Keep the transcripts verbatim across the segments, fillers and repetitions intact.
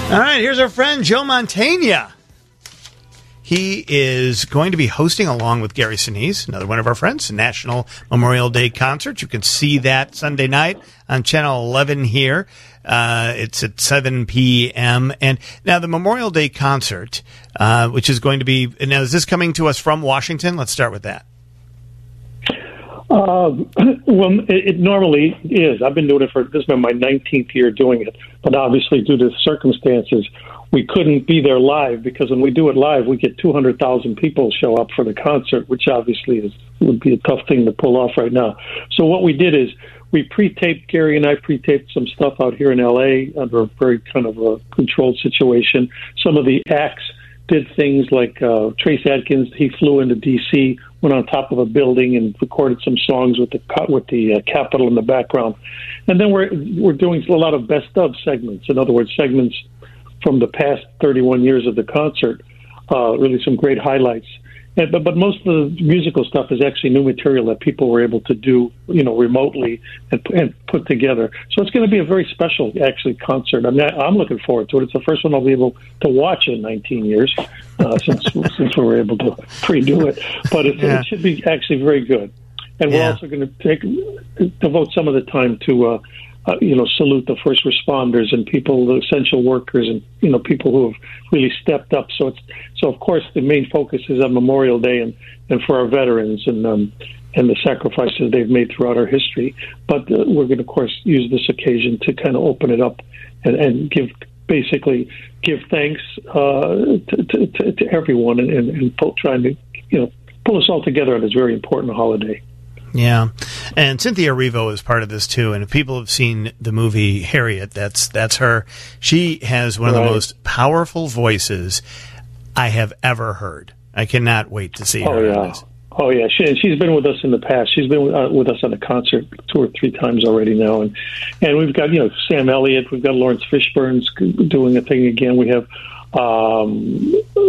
All right, here's our friend Joe Mantegna. He is going to be hosting, along with Gary Sinise, another one of our friends, National Memorial Day Concert. You can see that Sunday night on Channel eleven here. Uh, it's at seven p.m. And now the Memorial Day Concert, uh, which is going to be... Now, is this coming to us from Washington? Let's start with that. Uh, well, it, it normally is. I've been doing it for... This has been my nineteenth year doing it. But obviously, due to circumstances, we couldn't be there live, because when we do it live, we get two hundred thousand people show up for the concert, which obviously is would be a tough thing to pull off right now. So what we did is we pre-taped, Gary and I pre-taped some stuff out here in L A under a very kind of a controlled situation. Some of the acts did things like uh, Trace Adkins. He flew into D C, went on top of a building and recorded some songs with the with the uh, Capitol in the background. And then we're we're doing a lot of best of segments. In other words, segments from the past thirty-one years of the concert. Uh, really, some great highlights. And, but but most of the musical stuff is actually new material that people were able to do, you know, remotely and, and put together. So it's going to be a very special, actually, concert. I mean, I, I'm looking forward to it. It's the first one I'll be able to watch in nineteen years uh, since since we were able to pre-do it. But it, yeah. it should be actually very good. And we're yeah. also going to take devote some of the time to, uh, uh, you know, salute the first responders and people, the essential workers, and you know, people who have really stepped up. So it's so of course the main focus is on Memorial Day and, and for our veterans and um, and the sacrifices they've made throughout our history. But uh, we're going to, of course, use this occasion to kind of open it up and, and give basically give thanks uh, to, to, to, to everyone and, and, and pull, trying to you know pull us all together on this very important holiday. Yeah, and Cynthia Erivo is part of this too. And if people have seen the movie Harriet, that's that's her. She has one right. of the most powerful voices I have ever heard. I cannot wait to see oh, her. Yeah. On this. Oh yeah, she, she's been with us in the past. She's been uh, with us on a concert two or three times already now, and and we've got you know Sam Elliott, we've got Lawrence Fishburne's doing a thing again. We have um,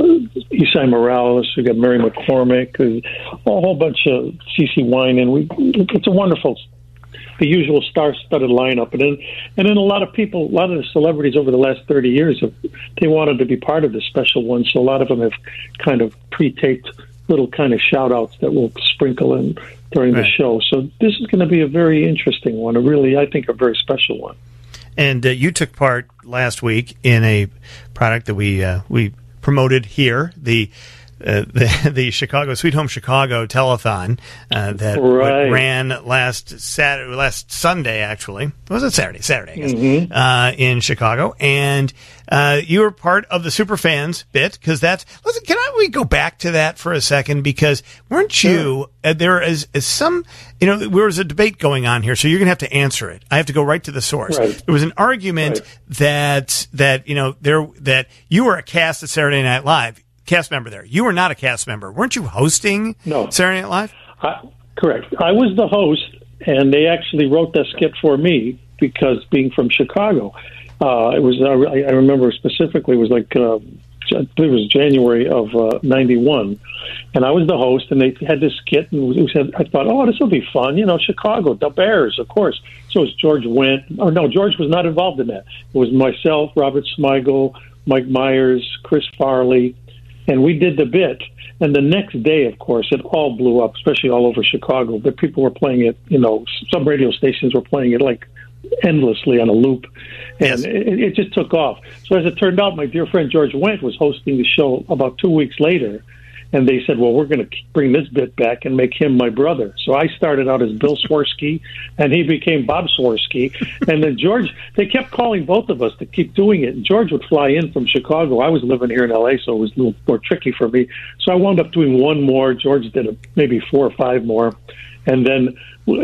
Isai Morales, we've got Mary McCormick, a whole bunch of C C Winan. We it's a wonderful, the usual star-studded lineup, and then and then a lot of people, a lot of the celebrities over the last thirty years, have, they wanted to be part of this special one. So a lot of them have kind of pre-taped little kind of shout-outs that we'll sprinkle in during right. the show. So this is going to be a very interesting one, a really, I think, a very special one. And uh, you took part last week in a product that we uh, we promoted here, the uh, the, the Chicago Sweet Home Chicago telethon uh, that right. ran last Saturday, last Sunday actually. Was it Saturday? Saturday, I guess, mm-hmm. uh, in Chicago, and uh, you were part of the Superfans bit because that's. Listen, can I we go back to that for a second because weren't you uh, there is, is some you know there was a debate going on here, so you're gonna have to answer it. I have to go right to the source. Right. There was an argument right. that that you know there that you were a cast at Saturday Night Live. Cast member there. You were not a cast member. Weren't you hosting no. Saturday Night Live? I, correct. I was the host, and they actually wrote that skit for me because being from Chicago, uh, it was. I, I remember specifically it was like uh, I believe it was January of uh, ninety-one, and I was the host, and they had this skit, and we said, I thought, oh, this will be fun, you know, Chicago, the Bears, of course. So it was George Wendt. Oh no, George was not involved in that. It was myself, Robert Smigel, Mike Myers, Chris Farley. And we did the bit, and the next day, of course, it all blew up, especially all over Chicago. But people were playing it, you know, some radio stations were playing it like endlessly on a loop, and yes. it, it just took off. So as it turned out, my dear friend George Wendt was hosting the show about two weeks later, and they said, well, we're going to bring this bit back and make him my brother. So I started out as Bill Swirsky, and he became Bob Swirsky. And then George, they kept calling both of us to keep doing it. And George would fly in from Chicago. I was living here in L A, so it was a little more tricky for me. So I wound up doing one more. George did a, maybe four or five more. And then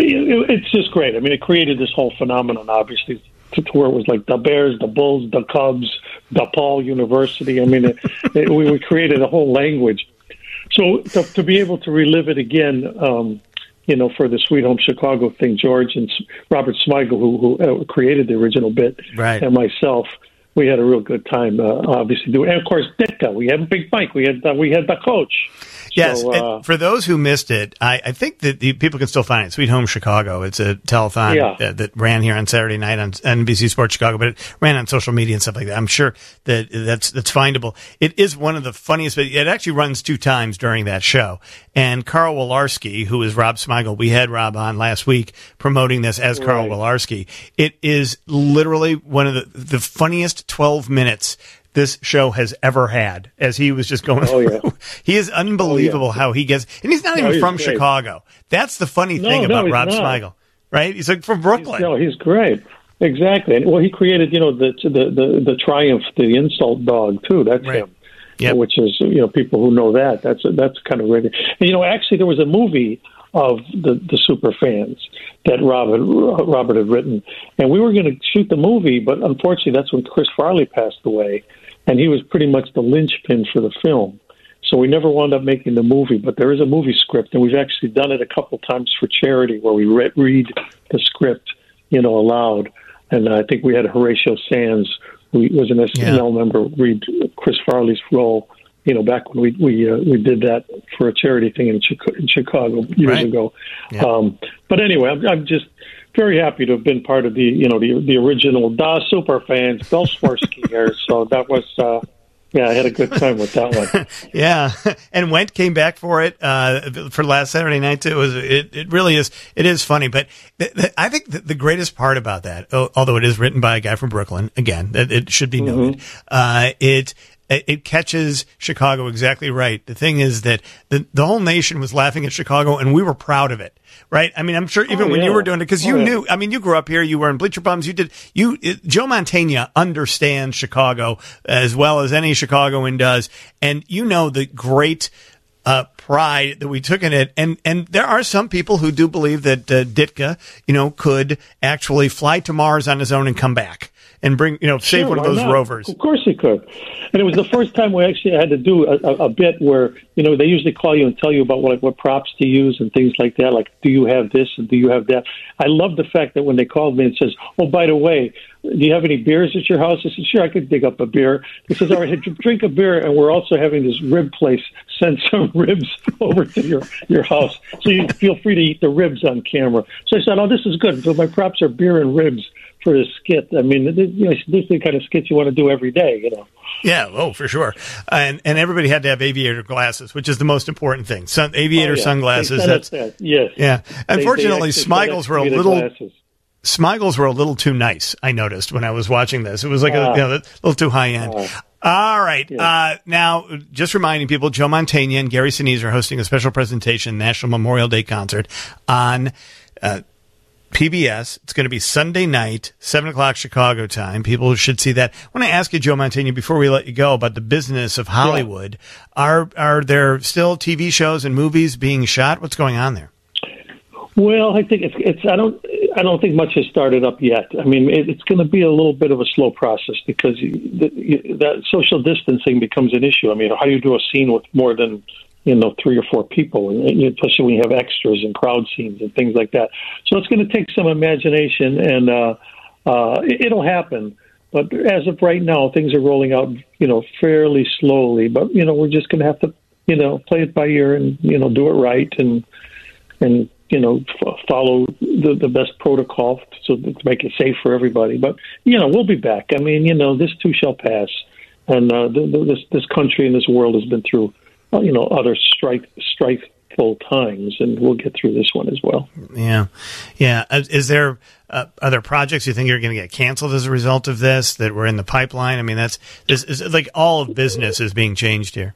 it's just great. I mean, it created this whole phenomenon, obviously, to where it was like the Bears, the Bulls, the Cubs, DePaul University. I mean, it, it, we, we created a whole language. So to, to be able to relive it again, um, you know, for the Sweet Home Chicago thing, George and Robert Smigel, who, who uh, created the original bit, right. and myself, we had a real good time, uh, obviously doing. And of course, Ditka, we had Big Mike, we had uh, we had the coach. Yes, so, uh, and for those who missed it, I, I think that the people can still find it. Sweet Home Chicago. It's a telethon yeah. that, that ran here on Saturday night on N B C Sports Chicago, but it ran on social media and stuff like that. I'm sure that that's that's findable. It is one of the funniest, but it actually runs two times during that show. And Carl Wilarski, who is Rob Smigel, we had Rob on last week promoting this as Carl right. Wilarski. It is literally one of the, the funniest twelve minutes this show has ever had, as he was just going oh, through. Yeah. He is unbelievable oh, yeah. how he gets, and he's not no, even he's from great. Chicago. That's the funny no, thing no, about Rob not. Smigel, right? He's like from Brooklyn. He's, no, he's great. Exactly. And well, he created, you know, the the the, the Triumph, the insult dog too. That's right. him. Yep. Which is, you know, people who know that. That's that's kind of really. And, you know, actually, there was a movie of the the super fans that Robert Robert had written, and we were going to shoot the movie, but unfortunately, that's when Chris Farley passed away, and he was pretty much the linchpin for the film. So we never wound up making the movie, but there is a movie script, and we've actually done it a couple times for charity, where we re- read the script, you know, aloud. And I think we had Horatio Sands, who was an S N L yeah. member, read Chris Farley's role. You know, back when we we uh, we did that for a charity thing in, Chicago, in Chicago years right. ago. Yeah. Um, but anyway, I'm, I'm just very happy to have been part of the you know the the original Da Super Fans, Bill Swirsky here. So that was. Uh, Yeah, I had a good time with that one. yeah, and Went came back for it uh, for last Saturday night too. It, was, it it really is it is funny, but th- th- I think the, the greatest part about that, although it is written by a guy from Brooklyn, again, it, it should be noted, mm-hmm. uh, it. It catches Chicago exactly right. The thing is that the the whole nation was laughing at Chicago, and we were proud of it, right? I mean, I'm sure even oh, when yeah. you were doing it, because you oh, yeah. knew. I mean, you grew up here. You were in Bleacher Bums. You did. You it, Joe Mantegna understands Chicago as well as any Chicagoan does, and you know the great uh, pride that we took in it. And and there are some people who do believe that uh, Ditka, you know, could actually fly to Mars on his own and come back. And bring, you know, save sure, one of those not? rovers. Of course he could. And it was the first time we actually had to do a, a, a bit where, you know, they usually call you and tell you about what, what props to use and things like that. Like, do you have this and do you have that? I love the fact that when they called me and says, oh, by the way, do you have any beers at your house? I said, sure, I could dig up a beer. He says, all right, drink a beer. And we're also having this rib place send some ribs over to your, your house. So you feel free to eat the ribs on camera. So I said, oh, this is good. So my props are beer and ribs for a skit. I mean, you know, this is the kind of skit you want to do every day, you know. Yeah, oh, for sure. And and everybody had to have aviator glasses, which is the most important thing. Sun, aviator oh, yeah. sunglasses. That's that. Yes. Yeah. Unfortunately, they, they Smigels were a little glasses. Smigels were a little too nice, I noticed when I was watching this. It was like uh, a, you know, a little too high end. Uh, All right. Yeah. Uh, now, just reminding people, Joe Mantegna and Gary Sinise are hosting a special presentation, National Memorial Day concert on uh P B S. It's going to be Sunday night, seven o'clock Chicago time. People should see that. I want to ask you, Joe Mantegna, before we let you go, about the business of Hollywood. Yeah. Are are there still T V shows and movies being shot? What's going on there? Well, I think it's, it's I don't I don't think much has started up yet. I mean, it, it's going to be a little bit of a slow process because the, that social distancing becomes an issue. I mean, how do you do a scene with more than you know, three or four people, especially when you have extras and crowd scenes and things like that. So it's going to take some imagination, and uh, uh, it'll happen. But as of right now, things are rolling out, you know, fairly slowly. But, you know, we're just going to have to, you know, play it by ear and, you know, do it right and, and you know, f- follow the, the best protocol so to make it safe for everybody. But, you know, we'll be back. I mean, you know, this too shall pass. And uh, the, the, this, this country and this world has been through you know, other strife, strifeful times, and we'll get through this one as well. Yeah. Yeah. Is there uh, other projects you think are going to get canceled as a result of this that were in the pipeline? I mean, that's this is like all of business is being changed here.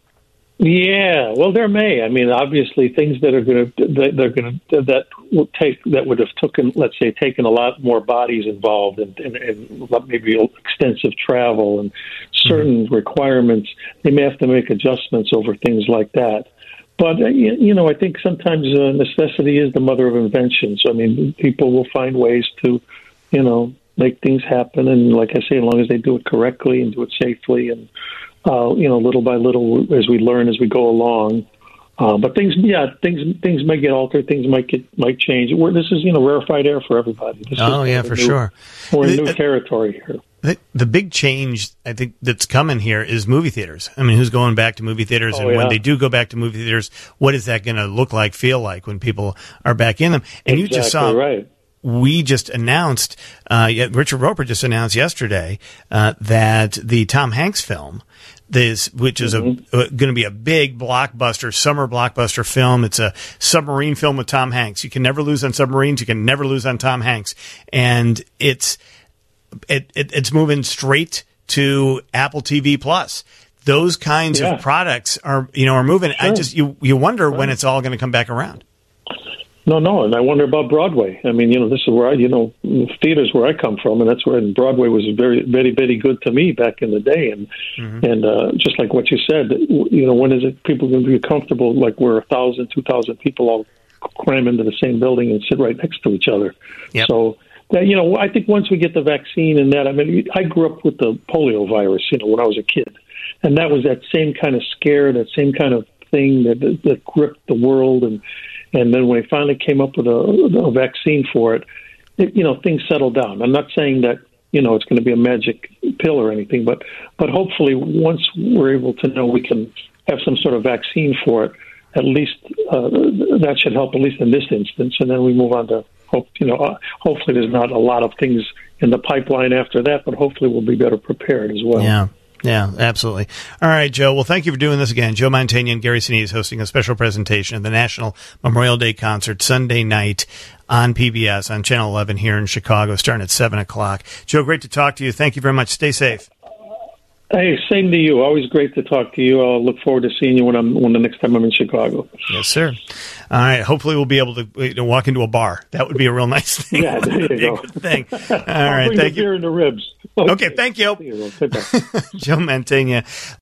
Yeah, well, there may. I mean, obviously, things that are going to that they're going to that will take that would have taken, let's say, taken a lot more bodies involved and, and, and maybe extensive travel and certain mm-hmm. requirements. They may have to make adjustments over things like that. But uh, you, you know, I think sometimes uh, necessity is the mother of invention. So I mean, people will find ways to, you know, make things happen. And like I say, as long as they do it correctly and do it safely and. Uh, you know, little by little, as we learn, as we go along, Uh, but things, yeah, things things may get altered. Things might get might change. We're, this is you know rarefied air for everybody. This oh is yeah, for new, sure. We're in the, new territory here. The, the big change I think that's coming here is movie theaters. I mean, who's going back to movie theaters, oh, and yeah. when they do go back to movie theaters, what is that going to look like, feel like when people are back in them? And exactly you just saw. Right. We just announced, uh, Richard Roper just announced yesterday uh, that the Tom Hanks film, this which is mm-hmm. a, going to be a big blockbuster, summer blockbuster film. It's a submarine film with Tom Hanks. You can never lose on submarines. You can never lose on Tom Hanks. And it's it, it it's moving straight to Apple T V Plus. Those kinds yeah. of products are you know are moving. Sure. I just you you wonder right. when it's all going to come back around. No, no, and I wonder about Broadway. I mean, you know, this is where I, you know, theaters where I come from, and that's where and Broadway was very, very, very good to me back in the day. And mm-hmm. and uh, just like what you said, you know, when is it people going to be comfortable like where a thousand, two thousand people all cram into the same building and sit right next to each other? Yep. So that you know, I think once we get the vaccine and that, I mean, I grew up with the polio virus, you know, when I was a kid, and that was that same kind of scare, that same kind of thing that that, that gripped the world and. And then when they finally came up with a, a vaccine for it, it, you know, things settled down. I'm not saying that, you know, it's going to be a magic pill or anything, but but hopefully once we're able to know we can have some sort of vaccine for it, at least uh, that should help, at least in this instance. And then we move on to, hope, you know, uh, hopefully there's not a lot of things in the pipeline after that, but hopefully we'll be better prepared as well. Yeah. Yeah, absolutely. All right, Joe. Well, thank you for doing this again. Joe Mantegna and Gary Sinise hosting a special presentation of the National Memorial Day Concert Sunday night on P B S on Channel eleven here in Chicago, starting at seven o'clock. Joe, great to talk to you. Thank you very much. Stay safe. Hey, same to you. Always great to talk to you. I'll look forward to seeing you when I'm when the next time I'm in Chicago. Yes, sir. All right. Hopefully, we'll be able to you know, walk into a bar. That would be a real nice thing. Yeah, there you be go. A good thing. All I'll right. bring thank the you. beer and the ribs. Okay. okay thank you. you Joe Mantegna.